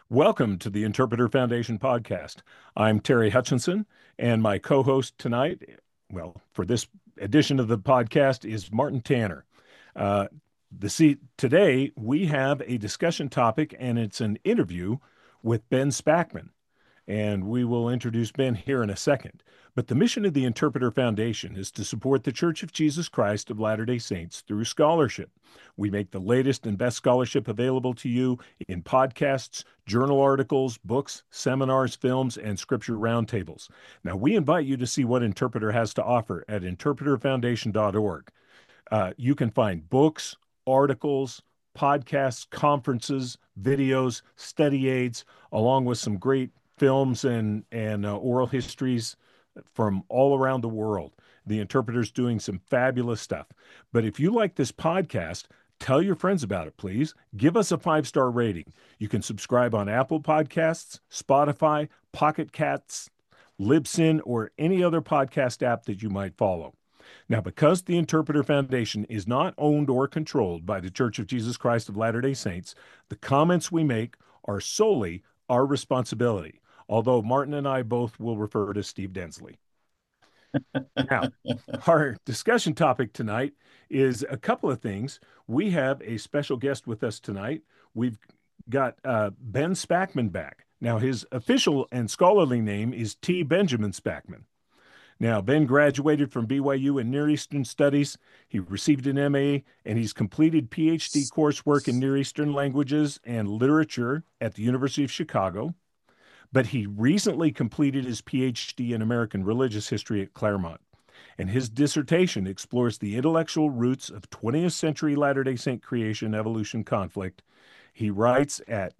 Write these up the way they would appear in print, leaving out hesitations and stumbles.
Welcome to the Interpreter Foundation podcast. I'm Terry Hutchinson, and my co host tonight, for this edition of the podcast, is Martin Tanner. Uh, Today, we have a discussion topic, and it's an interview with Ben Spackman. And we will introduce Ben here in a second. But the mission of the Interpreter Foundation is to support the Church of Jesus Christ of Latter-day Saints through scholarship. We make the latest and best scholarship available to you in podcasts, journal articles, books, seminars, films, and scripture roundtables. Now, we invite you to see what Interpreter has to offer at interpreterfoundation.org. You can find books, articles, podcasts, conferences, videos, study aids, along with some great films and oral histories from all around the world. The Interpreter's doing some fabulous stuff. But if you like this podcast, tell your friends about it, please. Give us a 5-star rating. You can subscribe on Apple Podcasts, Spotify, Pocket Casts, Libsyn, or any other podcast app that you might follow. Now, because the Interpreter Foundation is not owned or controlled by the Church of Jesus Christ of Latter-day Saints, the comments we make are solely our responsibility, although Martin and I both will refer to Steve Densley. Now, our discussion topic tonight is a couple of things. We have a special guest with us tonight. We've got Ben Spackman back. Now, his official and scholarly name is T. Benjamin Spackman. Now, Ben graduated from BYU in Near Eastern Studies. He received an MA, and he's completed PhD coursework in Near Eastern languages and literature at the University of Chicago. But he recently completed his PhD in American religious history at Claremont. And his dissertation explores the intellectual roots of 20th century Latter-day Saint creation evolution conflict. He writes at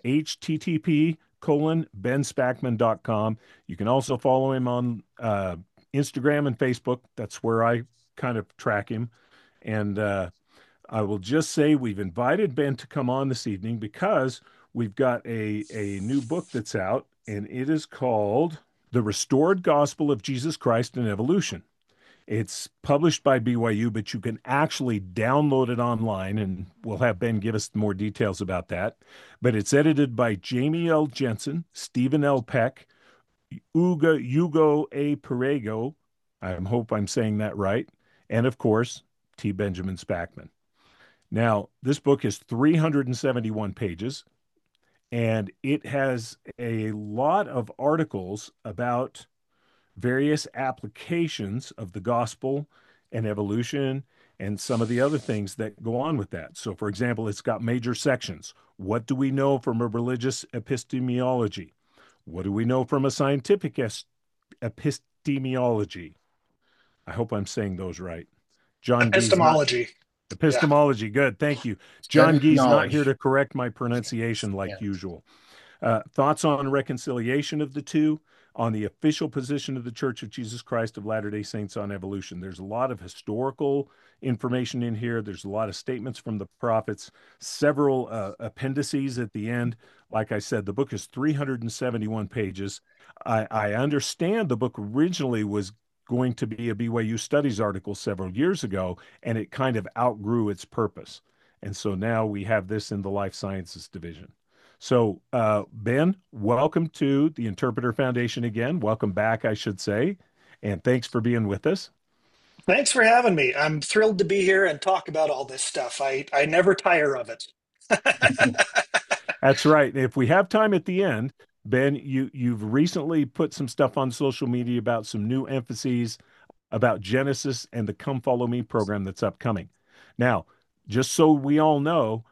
http://benspackman.com. You can also follow him on Instagram and Facebook. That's where I kind of track him. And I will just say we've invited Ben to come on this evening because we've got a new book that's out, and it is called The Restored Gospel of Jesus Christ and Evolution. It's published by BYU, but you can actually download it online, and we'll have Ben give us more details about that. But it's edited by Jamie L. Jensen, Stephen L. Peck, Hugo A. Perego, I hope I'm saying that right, and of course, T. Benjamin Spackman. Now, this book is 371 pages, and it has a lot of articles about various applications of the gospel and evolution and some of the other things that go on with that. So, for example, it's got major sections. What do we know from a religious epistemology? What do we know from a scientific epistemology? I hope I'm saying those right. John Gee's not Epistemology. Yeah. epistemology. Good, thank you. John Study of Gee's not here knowledge. to correct my pronunciation like Yeah. usual. Thoughts on reconciliation of the two, on the official position of the Church of Jesus Christ of Latter-day Saints on evolution. There's a lot of historical information in here. There's a lot of statements from the prophets, several appendices at the end. Like I said, the book is 371 pages. I understand the book originally was going to be a BYU Studies article several years ago, and it kind of outgrew its purpose. And so now we have this in the Life Sciences division. So, Ben, welcome to the Interpreter Foundation again. Welcome back, I should say. And thanks for being with us. Thanks for having me. I'm thrilled to be here and talk about all this stuff. I never tire of it. That's right. If we have time at the end, Ben, you've recently put some stuff on social media about some new emphases about Genesis and the Come Follow Me program that's upcoming. Now, just so we all know,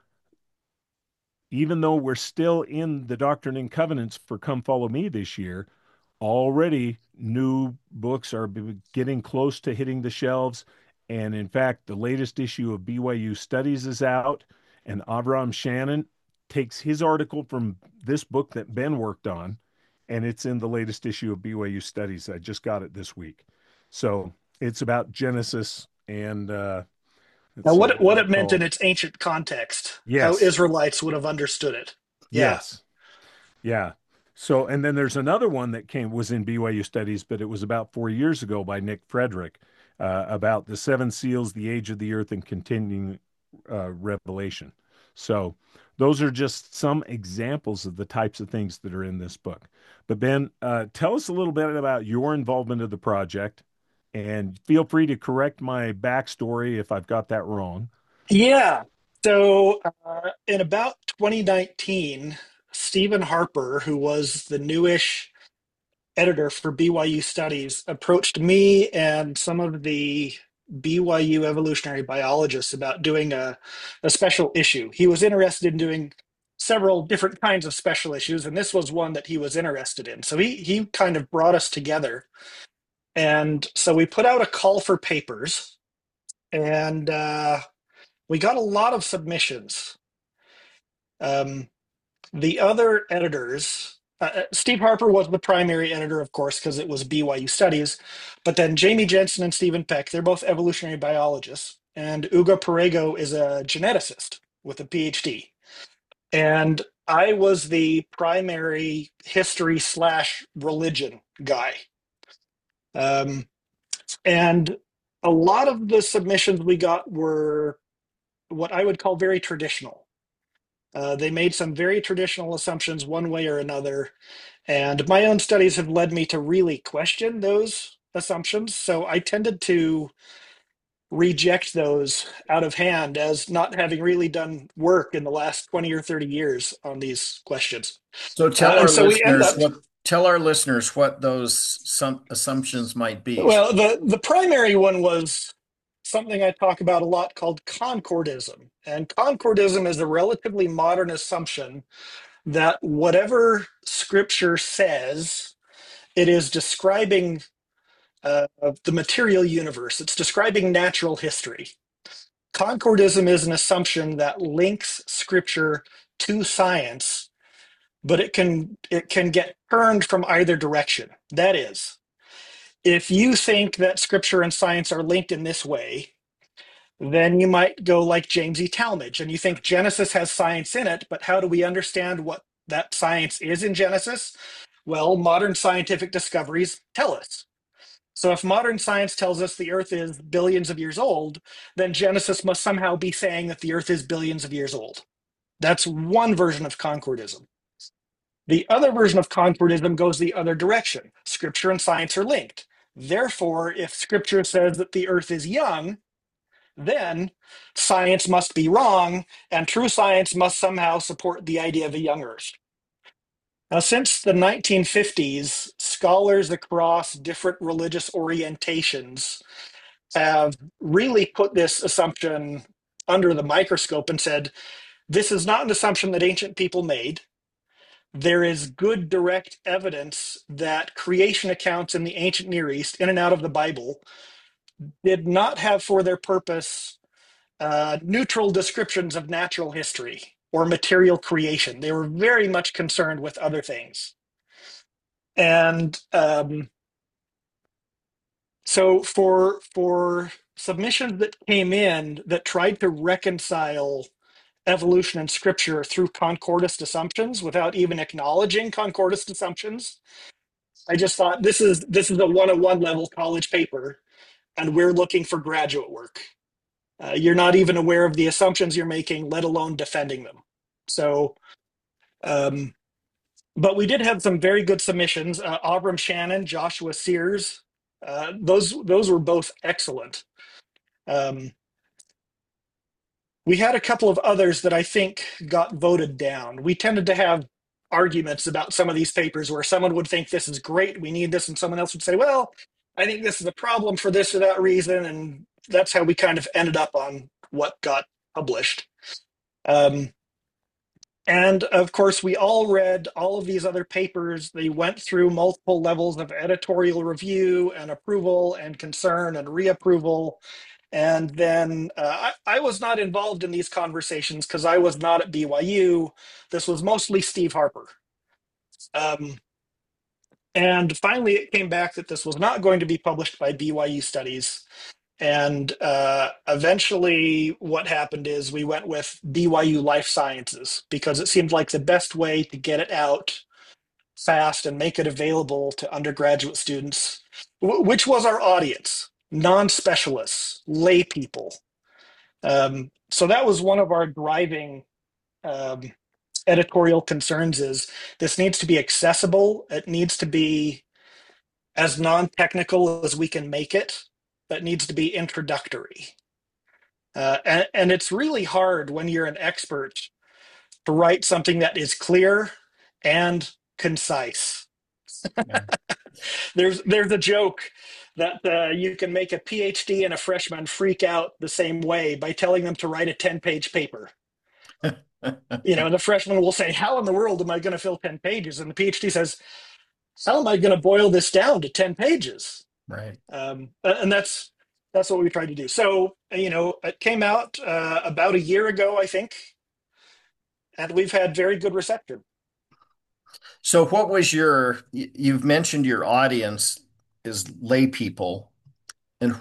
even though we're still in the Doctrine and Covenants for Come Follow Me this year, already new books are getting close to hitting the shelves. And in fact, the latest issue of BYU Studies is out, and Avram Shannon takes his article from this book that Ben worked on, and it's in the latest issue of BYU Studies. I just got it this week. So it's about Genesis and let's Now, see, what what was it it meant in called? its ancient context, how Yes, Israelites would have understood it. Yeah. yes. Yeah. So, and then there's another one that was in BYU Studies, but it was about 4 years ago by Nick Frederick about the seven seals, the age of the earth, and continuing revelation. So, Those are just some examples of the types of things that are in this book. But Ben, tell us a little bit about your involvement of the project, and feel free to correct my backstory if I've got that wrong. Yeah. So in about 2019, Stephen Harper, who was the newish editor for BYU Studies, approached me and some of the BYU evolutionary biologists about doing a special issue. He was interested in doing several different kinds of special issues, and this was one that he was interested in. So he kind of brought us together. And so we put out a call for papers, and we got a lot of submissions. Um, the other editors, Steve Harper was the primary editor, of course, because it was BYU Studies. But then Jamie Jensen and Stephen Peck, they're both evolutionary biologists. And Ugo Perego is a geneticist with a PhD. And I was the primary history slash religion guy. Um, and a lot of the submissions we got were what I would call very traditional. They made some very traditional assumptions one way or another. And my own studies have led me to really question those assumptions. So I tended to reject those out of hand as not having really done work in the last 20 or 30 years on these questions. So And so we end up, tell our listeners what those some assumptions might be. well, the primary one was something I talk about a lot called concordism. And concordism is a relatively modern assumption that whatever scripture says, it is describing the material universe, it's describing natural history. Concordism is an assumption that links scripture to science, but it can get turned from either direction. That is, if you think that scripture and science are linked in this way, then you might go like James E. Talmage and you think Genesis has science in it, but how do we understand what that science is in Genesis? Well, modern scientific discoveries tell us. So if modern science tells us the earth is billions of years old, then Genesis must somehow be saying that the earth is billions of years old. That's one version of concordism. The other version of concordism goes the other direction. Scripture and science are linked. Therefore, if scripture says that the earth is young, then science must be wrong, and true science must somehow support the idea of a young earth. Now, since the 1950s, scholars across different religious orientations have really put this assumption under the microscope and said, this is not an assumption that ancient people made. There is good direct evidence that creation accounts in the ancient Near East, in and out of the Bible, did not have for their purpose neutral descriptions of natural history or material creation. They were very much concerned with other things. And so for submissions that came in that tried to reconcile evolution and scripture through concordist assumptions without even acknowledging concordist assumptions, I just thought this is a 101 level college paper, and we're looking for graduate work. You're not even aware of the assumptions you're making, let alone defending them. So, but we did have some very good submissions. Avram Shannon, Joshua Sears, those were both excellent. We had a couple of others that I think got voted down. We tended to have arguments about some of these papers where someone would think this is great, we need this, and someone else would say, well, I think this is a problem for this or that reason, and that's how we kind of ended up on what got published. And of course, we all read all of these other papers. They went through multiple levels of editorial review and approval and concern and reapproval. And then I was not involved in these conversations because I was not at BYU. This was mostly Steve Harper. And finally, it came back that this was not going to be published by BYU Studies. And eventually, what happened is we went with BYU Life Sciences because it seemed like the best way to get it out fast and make it available to undergraduate students, which was our audience, non-specialists, lay people. So that was one of our driving editorial concerns is this needs to be accessible. It needs to be as non-technical as we can make it, but needs to be introductory. And it's really hard when you're an expert to write something that is clear and concise. Yeah. There's a joke that you can make a PhD and a freshman freak out the same way by telling them to write a 10-page paper. The freshman will say, "How in the world am I going to fill 10 pages?" And the PhD says, "How am I going to boil this down to 10 pages?" Right. And that's what we tried to do. So, it came out about a year ago, I think, and we've had very good reception. So what was you've mentioned your audience is lay people, and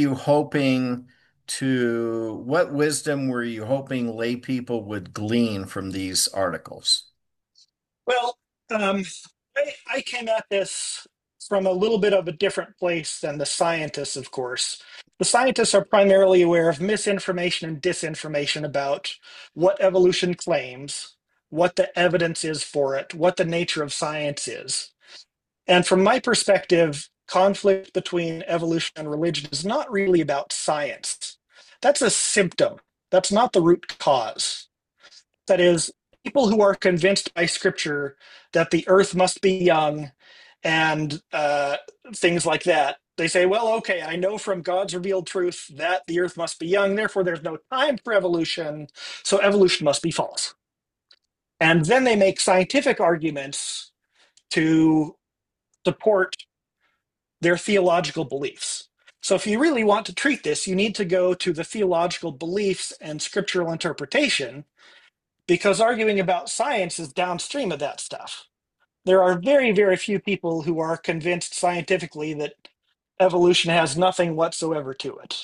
what wisdom were you hoping lay people would glean from these articles? Well, I came at this from a little bit of a different place than the scientists, of course. The scientists are primarily aware of misinformation and disinformation about what evolution claims, what the evidence is for it, what the nature of science is. And from my perspective, conflict between evolution and religion is not really about science. That's a symptom. That's not the root cause. That is, people who are convinced by scripture that the earth must be young and things like that, they say, well, okay, I know from God's revealed truth that the earth must be young, therefore there's no time for evolution, so evolution must be false. And then they make scientific arguments to support their theological beliefs. So if you really want to treat this, you need to go to the theological beliefs and scriptural interpretation, because arguing about science is downstream of that stuff. There are very, very few people who are convinced scientifically that evolution has nothing whatsoever to it.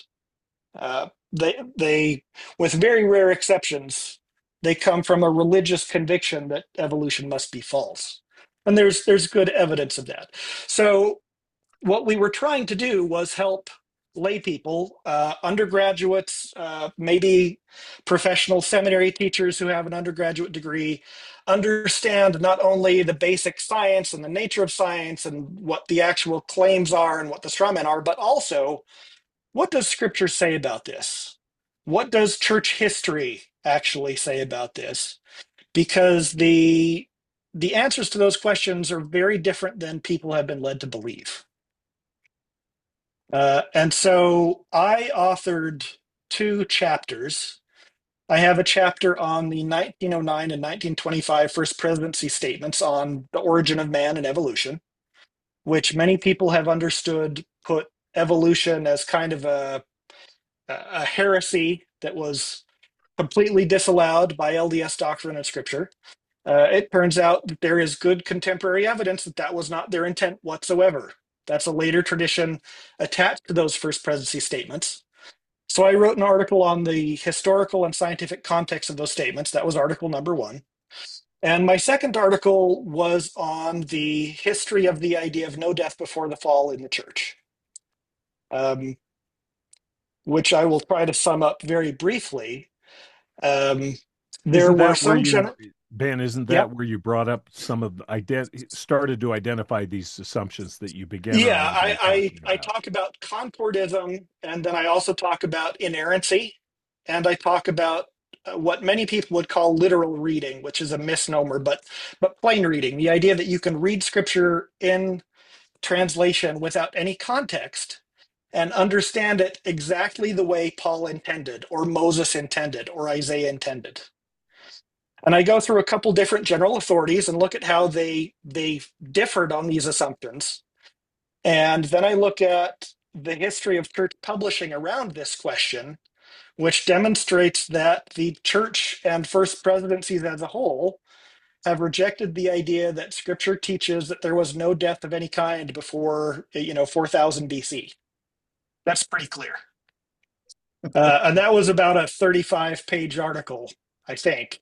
They, with very rare exceptions, they come from a religious conviction that evolution must be false, and there's good evidence of that. So what we were trying to do was help lay people, undergraduates, maybe professional seminary teachers who have an undergraduate degree, understand not only the basic science and the nature of science and what the actual claims are and what the straw men are, but also, what does scripture say about this? What does church history actually say about this? Because the answers to those questions are very different than people have been led to believe. And so I authored 2 chapters. I have a chapter on the 1909 and 1925 First Presidency statements on the origin of man and evolution, which many people have understood put evolution as kind of a heresy that was completely disallowed by LDS doctrine and scripture. It turns out that there is good contemporary evidence that that was not their intent whatsoever. That's a later tradition attached to those First Presidency statements. So I wrote an article on the historical and scientific context of those statements. That was article number 1. And my second article was on the history of the idea of no death before the fall in the church, which I will try to sum up very briefly. There Isn't were that where some you, Ben, isn't Yep. that where you brought up some of started to identify these assumptions that you began Yeah, earlier by talking I about? talk about concordism, and then I also talk about inerrancy, and I talk about what many people would call literal reading, which is a misnomer, but plain reading, the idea that you can read scripture in translation without any context and understand it exactly the way Paul intended, or Moses intended, or Isaiah intended. And I go through a couple different general authorities and look at how they differed on these assumptions. And then I look at the history of church publishing around this question, which demonstrates that the church and first presidencies as a whole have rejected the idea that scripture teaches that there was no death of any kind before 4000 BC. That's pretty clear. And that was about a 35-page article, I think.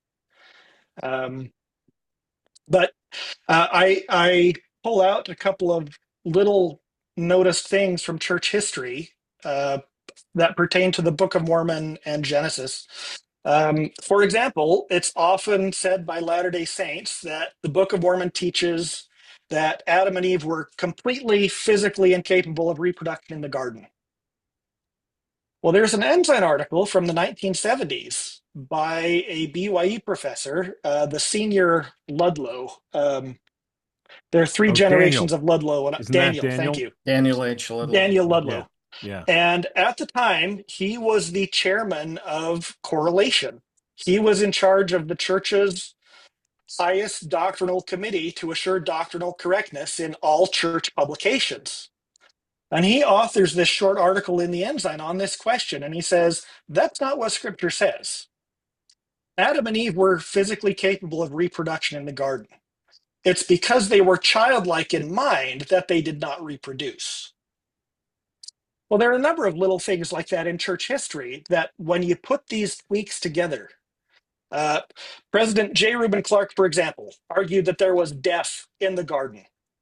But I pull out a couple of little noticed things from church history that pertain to the Book of Mormon and Genesis. For example, it's often said by Latter-day Saints that the Book of Mormon teaches that Adam and Eve were completely physically incapable of reproduction in the garden. Well, there's an Ensign article from the 1970s by a BYU professor, the senior Ludlow. There are three Oh, generations Daniel. of Ludlow. Isn't that Daniel, thank Daniel? you. Daniel H. Little. Daniel Yeah. Ludlow. Yeah. And at the time, he was the chairman of Correlation. He was in charge of the church's highest doctrinal committee to assure doctrinal correctness in all church publications. And he authors this short article in the Ensign on this question. And he says, that's not what scripture says. Adam and Eve were physically capable of reproduction in the garden. It's because they were childlike in mind that they did not reproduce. Well, there are a number of little things like that in church history that when you put these tweaks together, President J. Reuben Clark, for example, argued that there was death in the garden.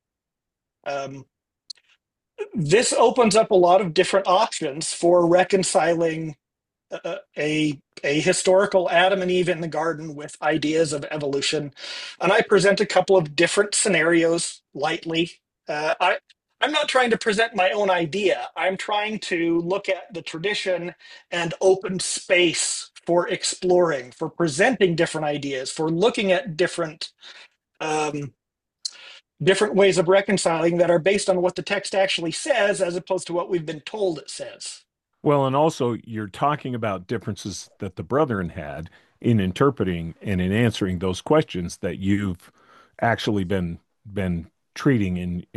This opens up a lot of different options for reconciling a historical Adam and Eve in the garden with ideas of evolution. And I present a couple of different scenarios lightly. I'm not trying to present my own idea. I'm trying to look at the tradition and open space for exploring, for presenting different ideas, for looking at um, different ways of reconciling that are based on what the text actually says, as opposed to what we've been told it says. Well, and also you're talking about differences that the brethren had in interpreting and in answering those questions that you've actually been treating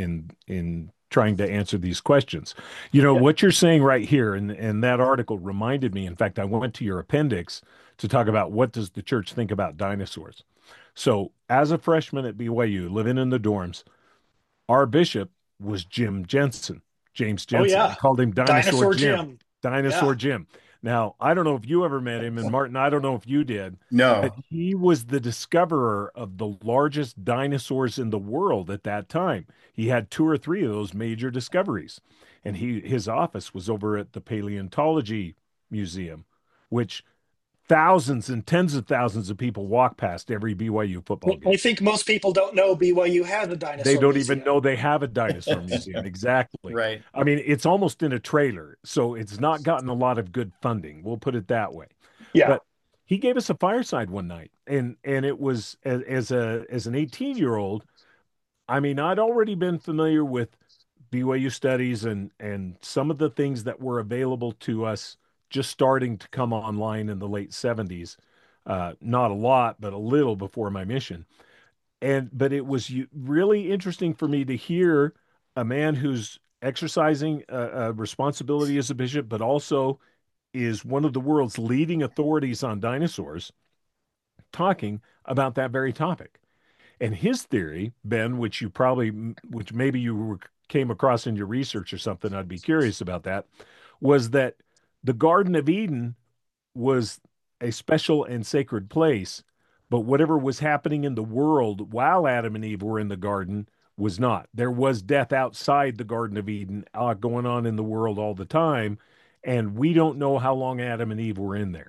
in trying to answer these questions. You know, Yeah. what you're saying right here, and that article reminded me. In fact, I went to your appendix to talk about what does the church think about dinosaurs. So, as a freshman at BYU, living in the dorms, our bishop was Jim Jensen, James Oh, Jensen. We yeah. called him Dinosaur Dinosaur Jim. Jim. Dinosaur Yeah. Jim. Now, I don't know if you ever met him, and Martin, I don't know if you did, but No. he was the discoverer of the largest dinosaurs in the world at that time. He had two or three of those major discoveries, and his office was over at the Paleontology Museum, which thousands and tens of thousands of people walk past every BYU football I game. think most people don't know BYU has a They dinosaur don't even museum. know they have a dinosaur museum. Exactly. Right. I mean, it's almost in a trailer, so it's not gotten a lot of good funding. We'll put it that way. Yeah. But he gave us a fireside one night, and it was as an 18-year-old. I mean, I'd already been familiar with BYU studies and some of the things that were available to us just starting to come online in the late 70s. Not a lot, but a little before my mission. But it was really interesting for me to hear a man who's exercising a responsibility as a bishop, but also is one of the world's leading authorities on dinosaurs, talking about that very topic. And his theory, Ben, which maybe came across in your research or something, I'd be curious about that, was that the Garden of Eden was a special and sacred place, but whatever was happening in the world while Adam and Eve were in the garden was not. There was death outside the Garden of Eden going on in the world all the time, and we don't know how long Adam and Eve were in there.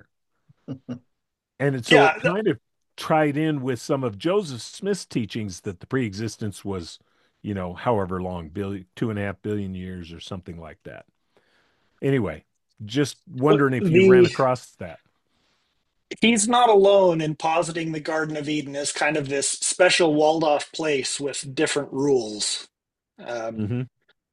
So it Yeah. kind of tied in with some of Joseph Smith's teachings that the preexistence was, however long, 2.5 billion years or something like that. Anyway, just wondering if you ran The across that. He's not alone in positing the Garden of Eden as kind of this special walled off place with different rules. Um, Hmm.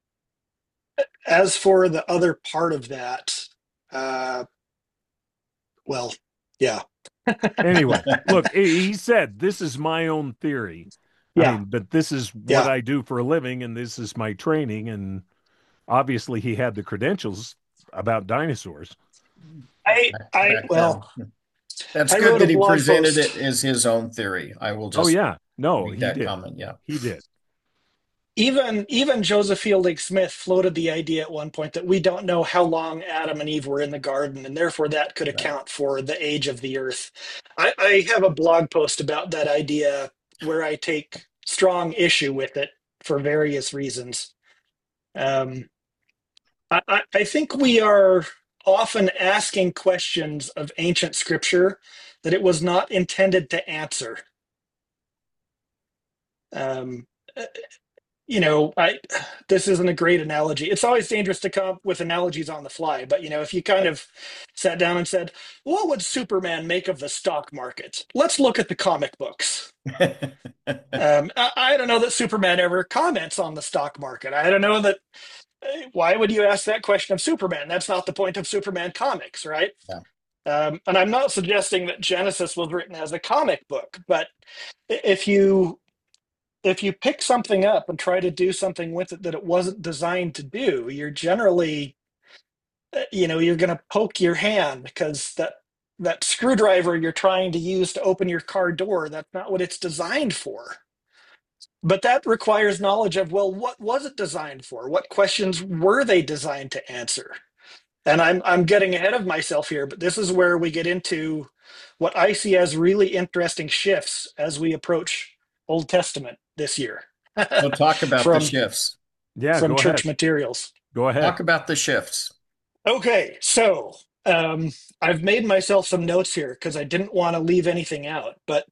as for the other part of that, uh, well, yeah. Anyway, look, he said, this is my own theory. I Yeah. mean, but this is what Yeah. I do for a living, and this is my training. And obviously, he had the credentials about dinosaurs. Back then. Well, That's I good wrote a that he blog presented it post. as his own theory. I will Oh, just yeah. No, make he that did. comment. Yeah. He did. Even Joseph Fielding Smith floated the idea at one point that we don't know how long Adam and Eve were in the garden, and therefore that could Right. account for the age of the earth. I have a blog post about that idea where I take strong issue with it for various reasons. Um, I think we are often asking questions of ancient scripture that it was not intended to answer. Um, this isn't a great analogy. It's always dangerous to come up with analogies on the fly, but if you kind of sat down and said, "What would Superman make of the stock market?" Let's look at the comic books. I don't know that Superman ever comments on the stock market. I don't know that. Why would you ask that question of Superman? That's not the point of Superman comics, right? Yeah. And I'm not suggesting that Genesis was written as a comic book, but if you pick something up and try to do something with it that it wasn't designed to do, you're generally, you're going to poke your hand, because that screwdriver you're trying to use to open your car door, that's not what it's designed for. But that requires knowledge of, well, what was it designed for? What questions were they designed to answer? And I'm getting ahead of myself here, but this is where we get into what I see as really interesting shifts as we approach Old Testament this year. So talk about the from shifts. Yeah, from go church ahead. materials. Go ahead. Talk about the shifts. Okay, so I've made myself some notes here because I didn't want to leave anything out. But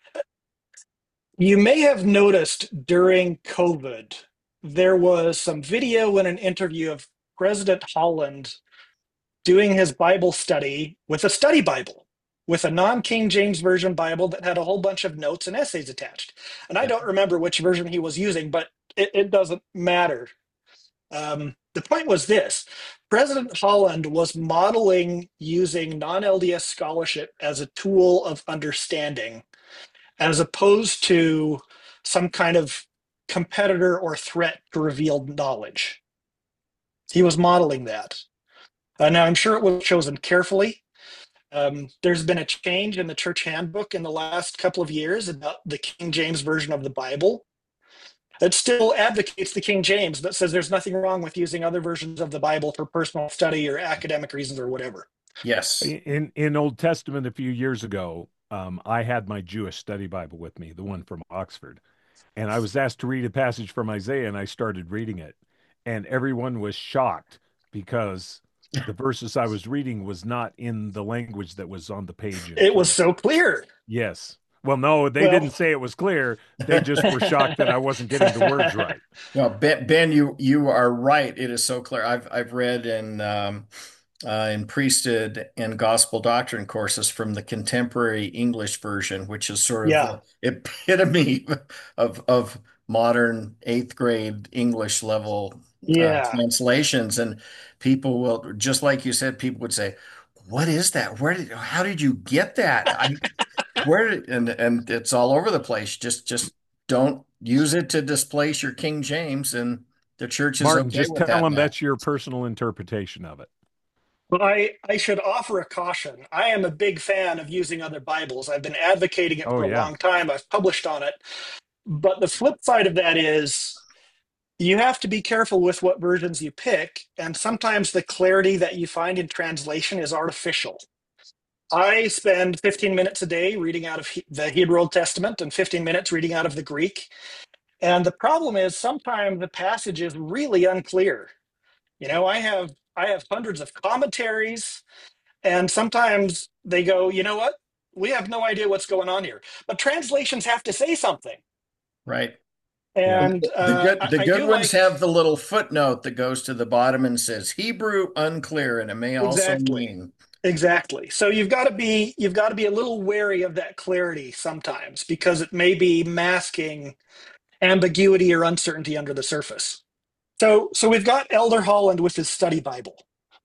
you may have noticed during COVID, there was some video and an interview of President Holland doing his Bible study with a study Bible, with a non-King James Version Bible that had a whole bunch of notes and essays attached. And I Yeah. don't remember which version he was using, but it doesn't matter. The point was this: President Holland was modeling using non-LDS scholarship as a tool of understanding, as opposed to some kind of competitor or threat to revealed knowledge. He was modeling that. Now, I'm sure it was chosen carefully. There's been a change in the church handbook in the last couple of years about the King James Version of the Bible. It still advocates the King James, but says there's nothing wrong with using other versions of the Bible for personal study or academic reasons or whatever. Yes. In Old Testament a few years ago, I had my Jewish study Bible with me, the one from Oxford, and I was asked to read a passage from Isaiah, and I started reading it, and everyone was shocked because the verses I was reading was not in the language that was on the page in It was front of me. so clear. Yes. Well, no, they Well, didn't say it was clear. They just were shocked that I wasn't getting the words right. No, Ben, you are right. It is so clear. I've read in priesthood and gospel doctrine courses from the contemporary English version, which is sort of yeah, the epitome of modern eighth grade English level yeah. translations. And people will, just like you said, people would say, "What is that? How did you get that? And it's all over the place. Just don't use it to displace your King James, and the church is Martin, okay just with tell that them now." that's your personal interpretation of it. But I should offer a caution. I am a big fan of using other Bibles. I've been advocating it Oh, for a yeah. long time. I've published on it. But the flip side of that is you have to be careful with what versions you pick. And sometimes the clarity that you find in translation is artificial. I spend 15 minutes a day reading out of the Hebrew Old Testament and 15 minutes reading out of the Greek. And the problem is sometimes the passage is really unclear. I have hundreds of commentaries, and sometimes they go, you know what? We have no idea what's going on here. But translations have to say something. Right. Yeah. And The I good do ones like, have the little footnote that goes to the bottom and says Hebrew unclear, and it may also exactly. mean. Exactly. So you've got to be a little wary of that clarity sometimes, because it may be masking ambiguity or uncertainty under the surface. So we've got Elder Holland with his study Bible.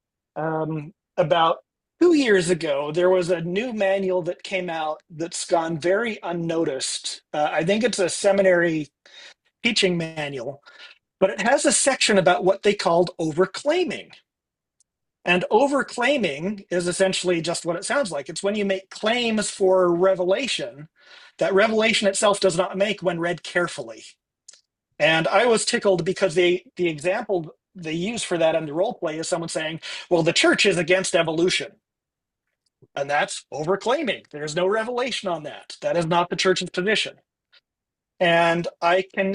About 2 years ago, there was a new manual that came out that's gone very unnoticed. I think it's a seminary teaching manual, but it has a section about what they called overclaiming. And overclaiming is essentially just what it sounds like. It's when you make claims for revelation that revelation itself does not make when read carefully. And I was tickled because the example they use for that in the role play is someone saying, well, the church is against evolution. And that's overclaiming. There's no revelation on that. That is not the church's position. And I connect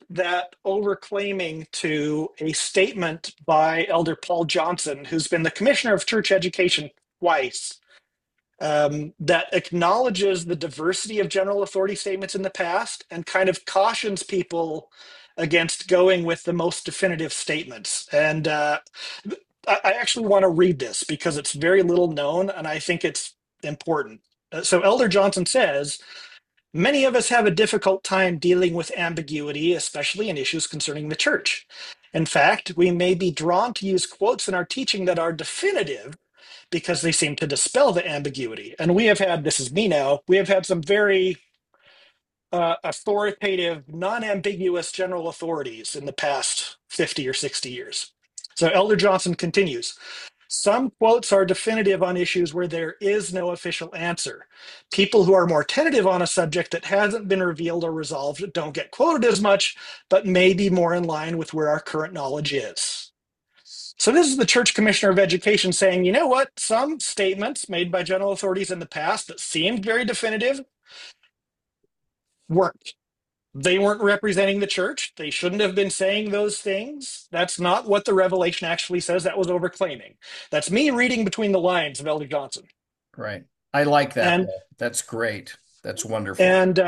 that overclaiming to a statement by Elder Paul Johnson, who's been the commissioner of church education twice, that acknowledges the diversity of general authority statements in the past and kind of cautions people against going with the most definitive statements. And I actually want to read this because it's very little known and I think it's important. So Elder Johnson says, many of us have a difficult time dealing with ambiguity, especially in issues concerning the church. In fact, we may be drawn to use quotes in our teaching that are definitive because they seem to dispel the ambiguity. And we have had, this is me now, we have had some very authoritative, non-ambiguous general authorities in the past 50 or 60 years. So Elder Johnson continues, some quotes are definitive on issues where there is no official answer. People who are more tentative on a subject that hasn't been revealed or resolved don't get quoted as much, but may be more in line with where our current knowledge is. So this is the Church Commissioner of Education saying, you know what? Some statements made by general authorities in the past that seemed very definitive weren't. They weren't representing the church. They shouldn't have been saying those things. That's not what the Revelation actually says. That was overclaiming. That's me reading between the lines of Elder Johnson. Right. I like that. And That's great. That's wonderful. And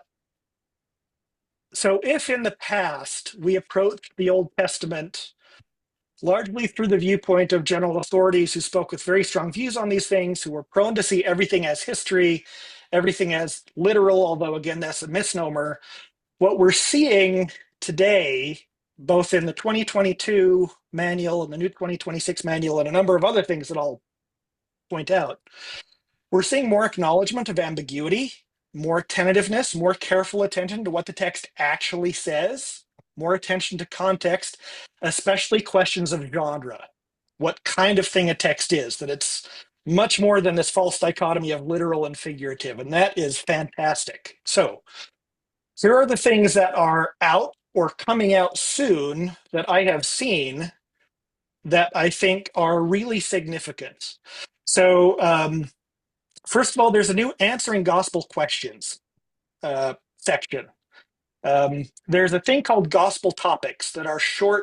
so if in the past we approached the Old Testament largely through the viewpoint of general authorities who spoke with very strong views on these things, who were prone to see everything as history, everything as literal, although again, that's a misnomer. What we're seeing today, both in the 2022 manual and the new 2026 manual, and a number of other things that I'll point out, we're seeing more acknowledgement of ambiguity, more tentativeness, more careful attention to what the text actually says, more attention to context, especially questions of genre, what kind of thing a text is, that it's much more than this false dichotomy of literal and figurative, and that is fantastic. So here are the things that are out or coming out soon that I have seen that I think are really significant. So first of all, there's a new answering gospel questions section. There's a thing called gospel topics that are short,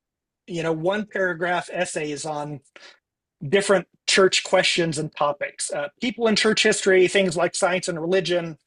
one paragraph essays on different church questions and topics. People in church history, things like science and religion.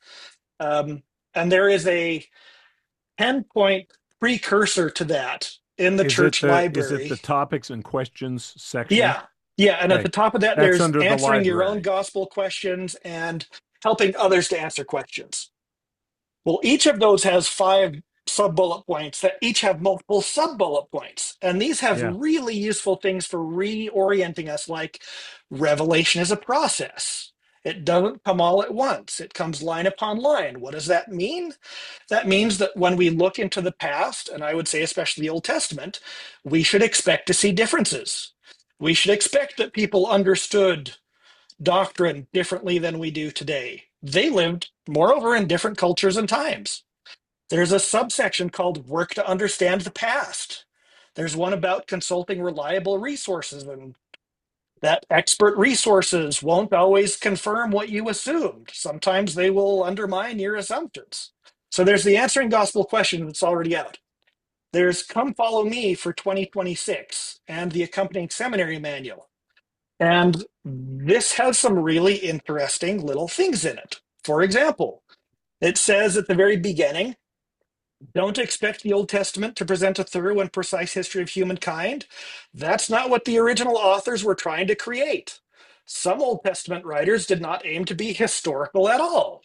And there is a 10-point precursor to that in the church library. Is it the topics and questions section? Yeah. Yeah. And at the top of that, That's there's under answering the your own gospel questions and helping others to answer questions. Well, each of those has 5 sub-bullet points that each have multiple sub-bullet points. And these have really useful things for reorienting us, like revelation is a process. It doesn't come all at once. It comes line upon line. What does that mean? That means that when we look into the past, and I would say especially the Old Testament, we should expect to see differences. We should expect that people understood doctrine differently than we do today. They lived, moreover, in different cultures and times. There's a subsection called Work to Understand the Past. There's one about consulting reliable resources, and that expert resources won't always confirm what you assumed. Sometimes they will undermine your assumptions. So there's the answering gospel question that's already out. There's Come Follow Me for 2026 and the accompanying seminary manual. And this has some really interesting little things in it. For example, it says at the very beginning, don't expect the Old Testament to present a thorough and precise history of humankind. That's not what the original authors were trying to create. Some Old Testament writers did not aim to be historical at all.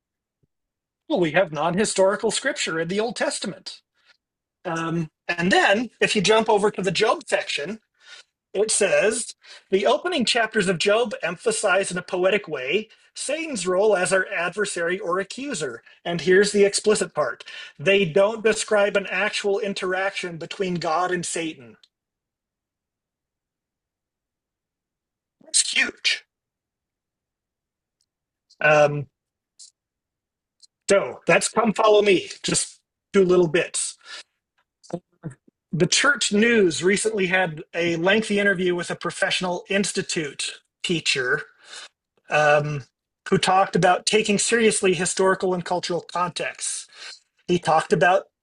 Well, we have non-historical scripture in the Old Testament. And then, if you jump over to the Job section, it says, the opening chapters of Job emphasize in a poetic way Satan's role as our adversary or accuser. And here's the explicit part. They don't describe an actual interaction between God and Satan. That's huge. So that's Come Follow Me, just 2 little bits. The Church News recently had a lengthy interview with a professional institute teacher who talked about taking seriously historical and cultural contexts. He talked about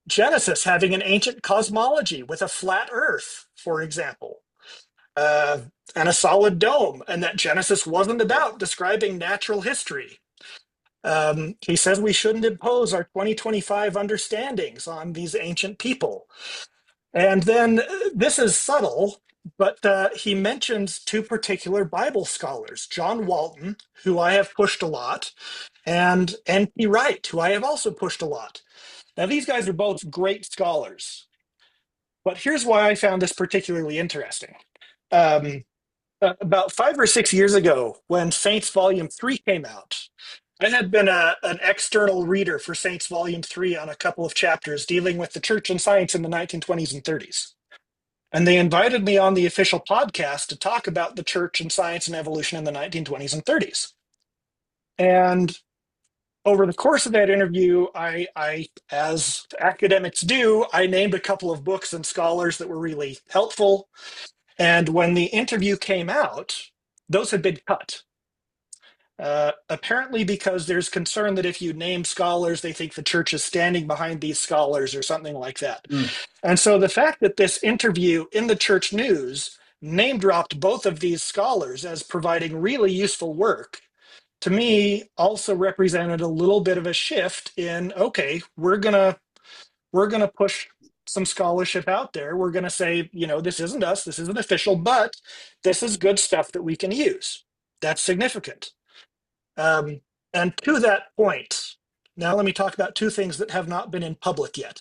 Genesis having an ancient cosmology with a flat Earth, for example, uh, and a solid dome, and that Genesis wasn't about describing natural history. He says we shouldn't impose our 2025 understandings on these ancient people. And then this is subtle, but he mentions two particular Bible scholars, John Walton, who I have pushed a lot, and N.T. Wright, who I have also pushed a lot. Now, these guys are both great scholars, but here's why I found this particularly interesting. Um, about 5 or 6 years ago, when Saints Volume 3 came out, I had been an external reader for Saints Volume 3 on a couple of chapters dealing with the church and science in the 1920s and 30s. And they invited me on the official podcast to talk about the church and science and evolution in the 1920s and 30s. And over the course of that interview, as academics do, I named a couple of books and scholars that were really helpful. And when the interview came out, those had been cut. Apparently because there's concern that if you name scholars, they think the church is standing behind these scholars or something like that. And so the fact that this interview in the church news name dropped both of these scholars as providing really useful work, to me also represented a little bit of a shift in, okay, we're gonna push some scholarship out there. We're gonna say, this isn't us, this isn't official, but this is good stuff that we can use. That's significant. And to that point, now let me talk about two things that have not been in public yet.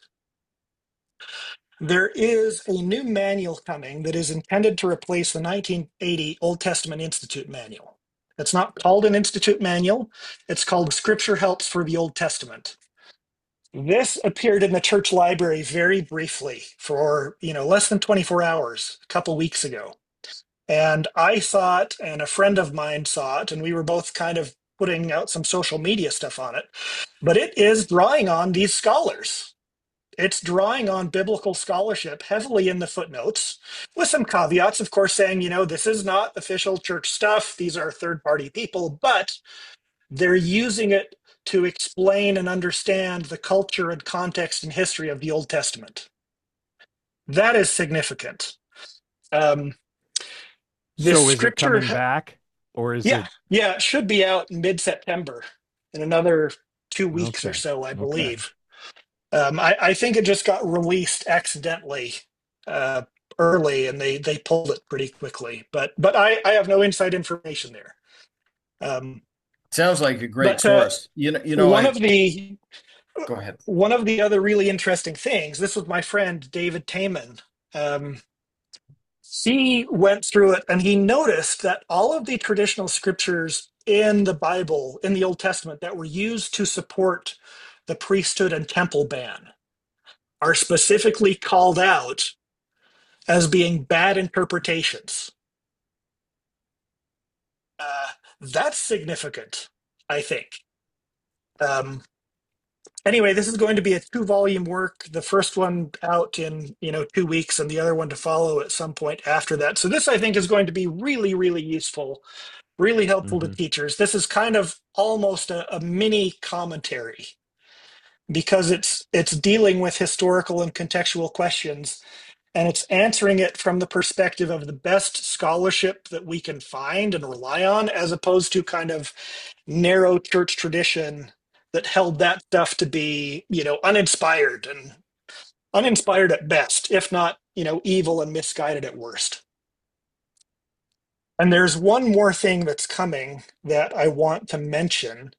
There is a new manual coming that is intended to replace the 1980 Old Testament Institute manual. It's not called an Institute manual. It's called Scripture Helps for the Old Testament. This appeared in the church library very briefly for, less than 24 hours, a couple weeks ago. And I saw it, and a friend of mine saw it, and we were both kind of putting out some social media stuff on it. But it is drawing on these scholars. It's drawing on biblical scholarship heavily in the footnotes, with some caveats, of course, saying, this is not official church stuff. These are third-party people, but they're using it to explain and understand the culture and context and history of the Old Testament. That is significant. So is it coming back, or is it? Yeah, it should be out in mid-September, in another 2 weeks or so, I believe. I think it just got released accidentally early, and they pulled it pretty quickly. But I have no inside information there. Sounds like a great source. Go ahead. One of the other really interesting things. This was my friend David Taman. He went through it, and he noticed that all of the traditional scriptures in the Bible, in the Old Testament, that were used to support the priesthood and temple ban are specifically called out as being bad interpretations. That's significant, I think. Anyway, this is going to be a 2-volume work. The first one out in 2 weeks, and the other one to follow at some point after that. So this, I think, is going to be really, really useful, really helpful to teachers. This is kind of almost a mini commentary, because it's dealing with historical and contextual questions, and it's answering it from the perspective of the best scholarship that we can find and rely on, as opposed to kind of narrow church tradition that held that stuff to be, uninspired at best, if not, evil and misguided at worst. And there's one more thing that's coming that I want to mention.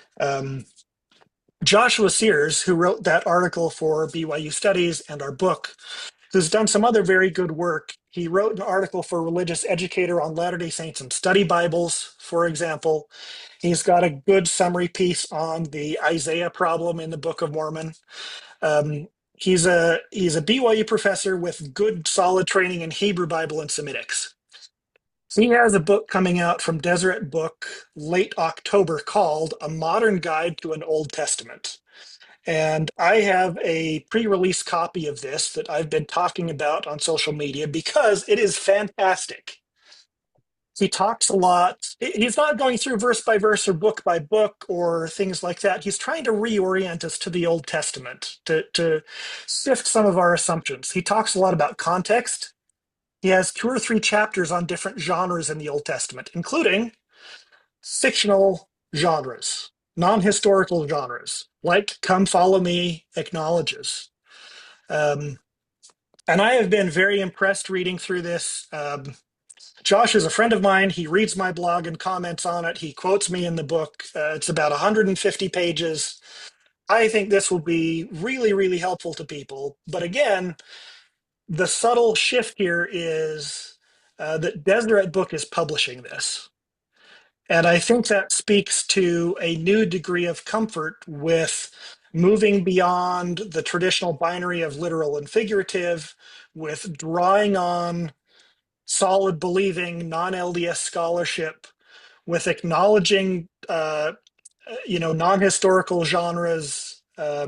Joshua Sears, who wrote that article for BYU Studies and our book, who's done some other very good work. He wrote an article for Religious Educator on Latter-day Saints and study Bibles, for example. He's got a good summary piece on the Isaiah problem in the Book of Mormon. He's a BYU professor with good, solid training in Hebrew Bible and Semitics. He has a book coming out from Deseret Book late October called A Modern Guide to an Old Testament. And I have a pre-release copy of this that I've been talking about on social media because it is fantastic. He talks a lot. He's not going through verse by verse or book by book or things like that. He's trying to reorient us to the Old Testament, to sift some of our assumptions. He talks a lot about context. He has 2 or 3 chapters on different genres in the Old Testament, including fictional genres, non-historical genres, like Come Follow Me acknowledges. Um, and I have been very impressed reading through this. Josh is a friend of mine. He reads my blog and comments on it. He quotes me in the book. It's about 150 pages. I think this will be really, really helpful to people. But again, the subtle shift here is that Deseret Book is publishing this. And I think that speaks to a new degree of comfort with moving beyond the traditional binary of literal and figurative, with drawing on solid believing non-LDS scholarship, with acknowledging non-historical genres.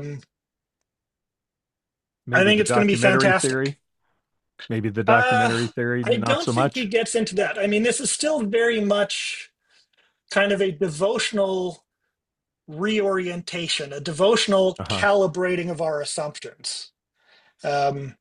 I Maybe think the it's going to be documentary fantastic. theory. Maybe the Uh, documentary theory, I not don't so think he much. gets into that. I mean, this is still very much kind of a devotional reorientation, a devotional Uh-huh. calibrating of our assumptions. Um,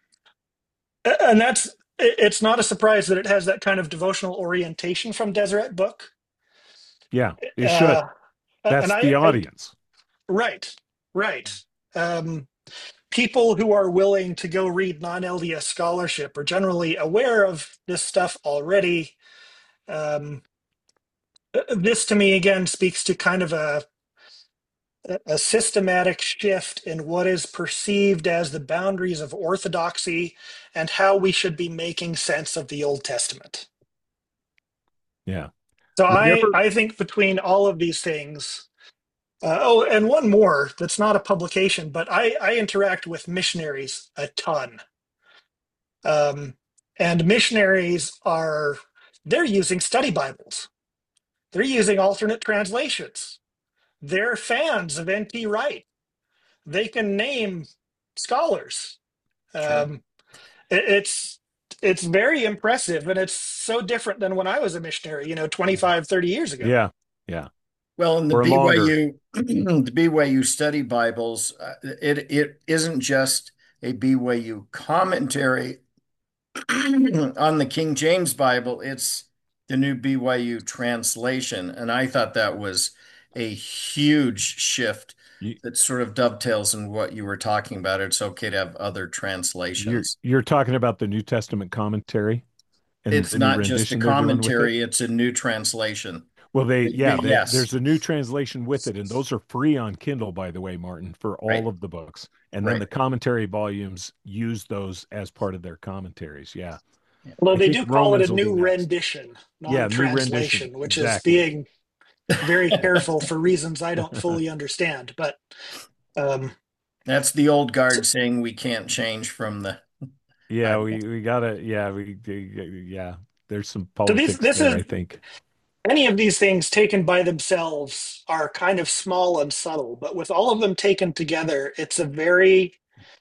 and it's not a surprise that it has that kind of devotional orientation from Deseret Book. Yeah, it should. Uh, and That's the audience. right, right. Um, People who are willing to go read non-LDS scholarship are generally aware of this stuff already. Um, this to me again speaks to kind of a systematic shift in what is perceived as the boundaries of orthodoxy and how we should be making sense of the Old Testament. Yeah. So Have you ever? I think between all of these things, oh, and one more that's not a publication, but I interact with missionaries a ton. Um, and missionaries they're using study Bibles. They're using alternate translations. They're fans of N.T. Wright. They can name scholars. Sure. Um, it's very impressive, and it's so different than when I was a missionary, 25, 30 years ago. Yeah. Yeah. Well, in the Or longer. BYU, the BYU study Bibles, it isn't just a BYU commentary on the King James Bible. It's the new BYU translation, and I thought that was a huge shift You, that sort of dovetails in what you were talking about. It's okay to have other translations. you're talking about the New Testament commentary and It's the new not just a rendition they're doing with it. commentary, it's a new translation. Well, Yes, there's a new translation with it, and those are free on Kindle, by the way, Martin, for all right, of the books. And then right. the commentary volumes use those as part of their commentaries. Yeah. Yeah. Although I they think do call it a Romans will be new next. rendition, not a Yeah, new rendition. translation, which is Exactly. being very careful for reasons I don't fully understand. But um, That's the old guard saying we can't change from the Yeah, Bible. we gotta. Yeah. There's some so politics this there, is I think. any of these things taken by themselves are kind of small and subtle, but with all of them taken together, it's a very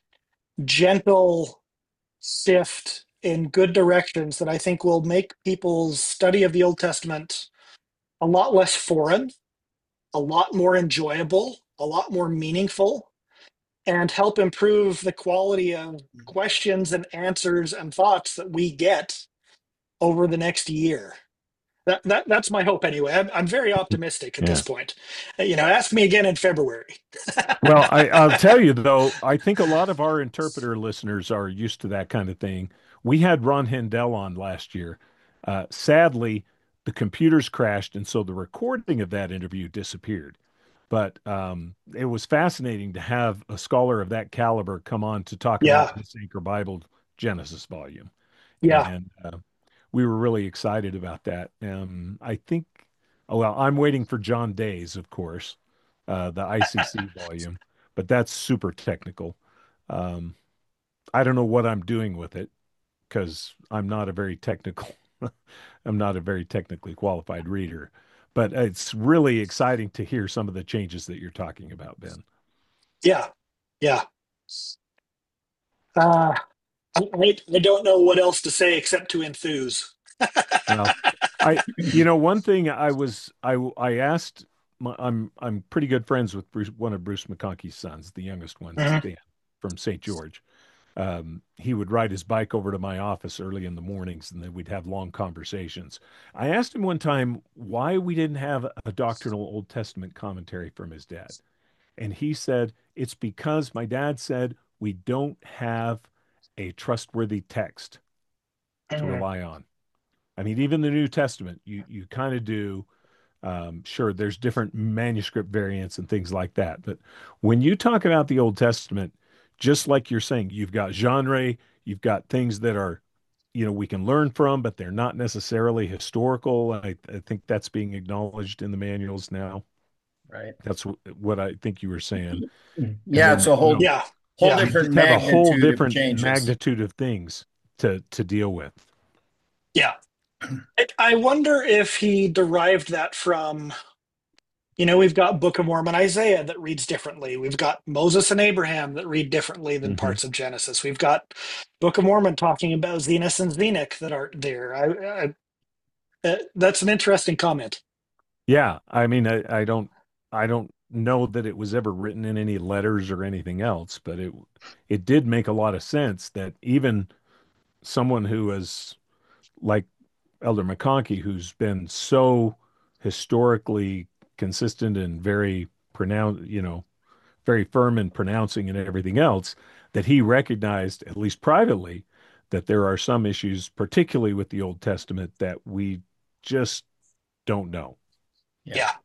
gentle shift in good directions that I think will make people's study of the Old Testament a lot less foreign, a lot more enjoyable, a lot more meaningful, and help improve the quality of questions and answers and thoughts that we get over the next year. That's my hope anyway. I'm very optimistic at this Yeah. point. Ask me again in February. Well, I'll tell you though, I think a lot of our interpreter listeners are used to that kind of thing. We had Ron Hendel on last year. Sadly, the computers crashed, and so the recording of that interview disappeared. But it was fascinating to have a scholar of that caliber come on to talk about Yeah, this Anchor Bible Genesis volume, yeah. and we were really excited about that. I think, oh well, I'm waiting for John Day's, of course, the ICC volume, but that's super technical. Um, I don't know what I'm doing with it because I'm not a very technical, I'm not a very technically qualified reader. But it's really exciting to hear some of the changes that you're talking about, Ben. Yeah, yeah. I don't know what else to say except to enthuse. Well, I, one thing I asked, I'm pretty good friends with one of Bruce McConkey's sons, the youngest one, Mhm. Stan, from St. George. He would ride his bike over to my office early in the mornings, and then we'd have long conversations. I asked him one time why we didn't have a doctrinal Old Testament commentary from his dad. And he said, it's because my dad said we don't have a trustworthy text to Mhm. rely on. I mean, even the New Testament, you kind of do. Sure, there's different manuscript variants and things like that. But when you talk about the Old Testament, just like you're saying, you've got genre, you've got things that are, we can learn from, but they're not necessarily historical. I think that's being acknowledged in the manuals now. Right. That's what I think you were saying. And Yeah, it's then, a whole Yeah, whole yeah, you different just have a whole magnitude of different changes. magnitude of things to deal with. yeah. I wonder if he derived that from, we've got Book of Mormon, Isaiah that reads differently. We've got Moses and Abraham that read differently than Hmm. parts of Genesis. We've got Book of Mormon talking about Zenos and Zenoch that aren't there. That's an interesting comment. Yeah, I mean, I don't know that it was ever written in any letters or anything else, but it did make a lot of sense that even someone who is like Elder McConkie, who's been so historically consistent and very very firm in pronouncing and everything else, that he recognized, at least privately, that there are some issues, particularly with the Old Testament, that we just don't know. Yeah. Yeah.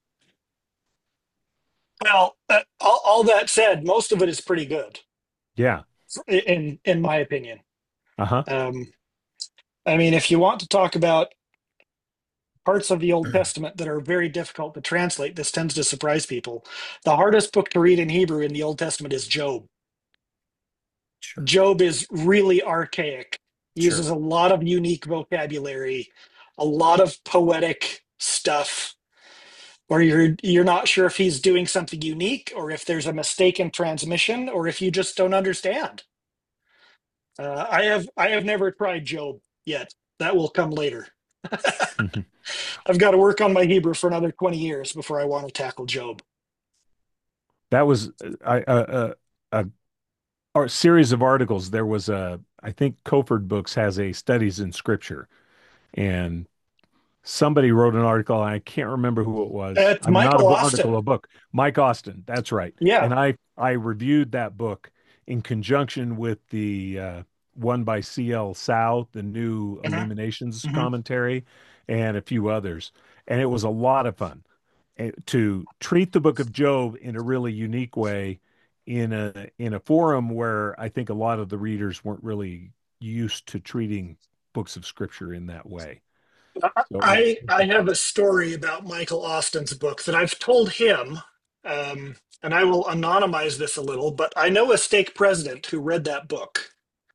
Well, all that said, most of it is pretty good, Yeah. in my opinion. Uh-huh. Um, I mean, if you want to talk about parts of the Old Testament that are very difficult to translate, this tends to surprise people. The hardest book to read in Hebrew in the Old Testament is Job. Sure. Job is really archaic, Sure. uses a lot of unique vocabulary, a lot of poetic stuff where you're not sure if he's doing something unique or if there's a mistake in transmission or if you just don't understand. I have never tried Job yet. That will come later. I've got to work on my Hebrew for another 20 years before I want to tackle Job. That was a series of articles. There was I think Koford Books has a studies in scripture, and somebody wrote an article. I can't remember who it was. It's I'm not a Michael article, Austin. a book. Mike Austin, that's right. Yeah. And I reviewed that book in conjunction with the one by C.L. South, the new Mhm, Illuminations mhm. commentary, and a few others. And it was a lot of fun to treat the book of Job in a really unique way in a forum where I think a lot of the readers weren't really used to treating books of scripture in that way. So it I have a story about Michael Austin's book that I've told him, and I will anonymize this a little, but I know a stake president who read that book.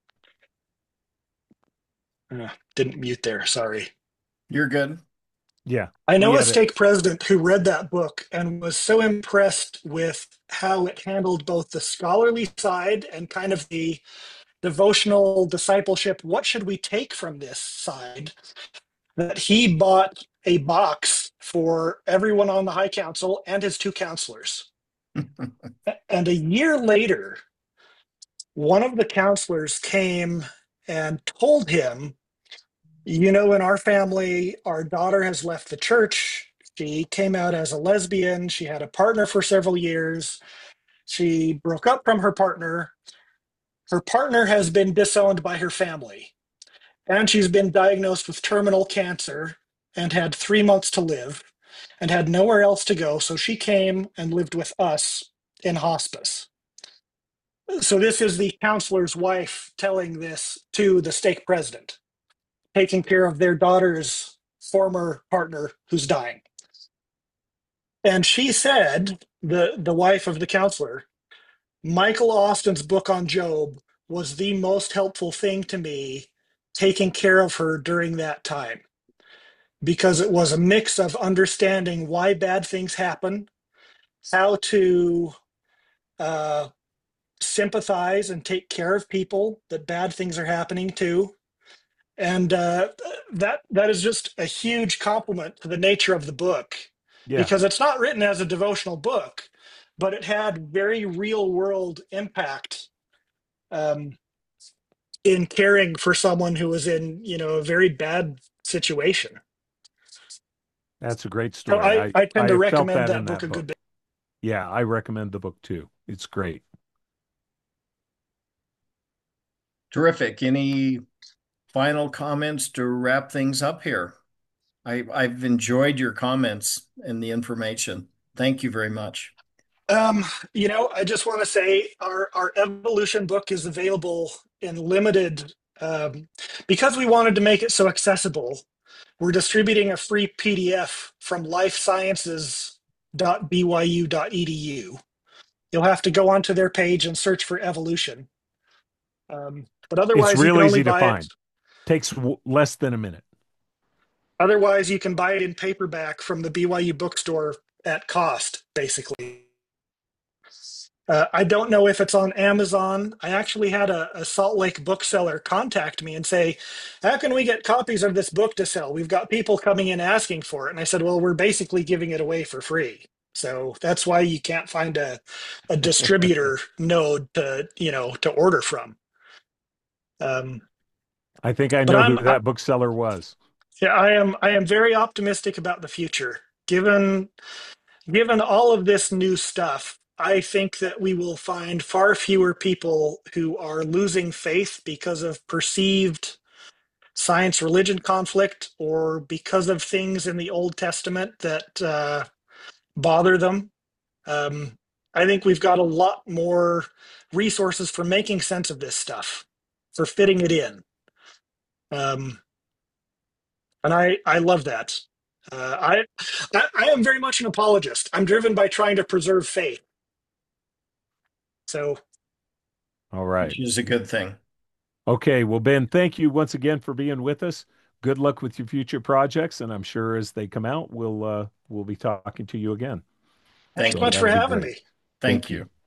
Didn't mute there, sorry. You're good. yeah, I we know a had it. stake president who read that book and was so impressed with how it handled both the scholarly side and kind of the devotional discipleship. What should we take from this side? That he bought a box for everyone on the High Council and his two counselors. And a year later, one of the counselors came and told him, in our family, our daughter has left the church. She came out as a lesbian. She had a partner for several years. She broke up from her partner. Her partner has been disowned by her family. And she's been diagnosed with terminal cancer and had 3 months to live and had nowhere else to go. So she came and lived with us in hospice. So this is the counselor's wife telling this to the stake president, taking care of their daughter's former partner who's dying. And she said, the wife of the counselor, Michael Austin's book on Job was the most helpful thing to me taking care of her during that time because it was a mix of understanding why bad things happen, how to uh, sympathize and take care of people that bad things are happening to, and that is just a huge compliment to the nature of the book, Yeah, because it's not written as a devotional book, but it had very real world impact, um, in caring for someone who was in, a very bad situation. that's a great So story. I tend to I felt recommend that that in book that a good book. bit. Yeah, I recommend the book too. It's great. Terrific. Any final comments to wrap things up here? I've enjoyed your comments and the information. Thank you very much. Um, I just want to say our evolution book is available in limited, because we wanted to make it so accessible. We're distributing a free PDF from lifesciences.byu.edu. You'll have to go onto their page and search for evolution. But It's otherwise, you can real only easy to buy it. find. Takes less than a minute. Otherwise, you can buy it in paperback from the BYU bookstore at cost, basically. I don't know if it's on Amazon. I actually had a Salt Lake bookseller contact me and say, "How can we get copies of this book to sell? We've got people coming in asking for it." And I said, "Well, we're basically giving it away for free. So that's why you can't find a distributor node to order from." Um, I think I but know who that bookseller was. yeah, I am very optimistic about the future. Given all of this new stuff, I think that we will find far fewer people who are losing faith because of perceived science religion conflict, or because of things in the Old Testament that bother them. Um, I think we've got a lot more resources for making sense of this stuff, for fitting it in. Um, and I love that. I am very much an apologist. I'm driven by trying to preserve faith. So All right. Which is a good thing. Okay. Well, Ben, thank you once again for being with us. Good luck with your future projects, and I'm sure as they come out, we'll be talking to you again. thanks Thank So you. much for that'll be having great. me. Thank Thank you. you.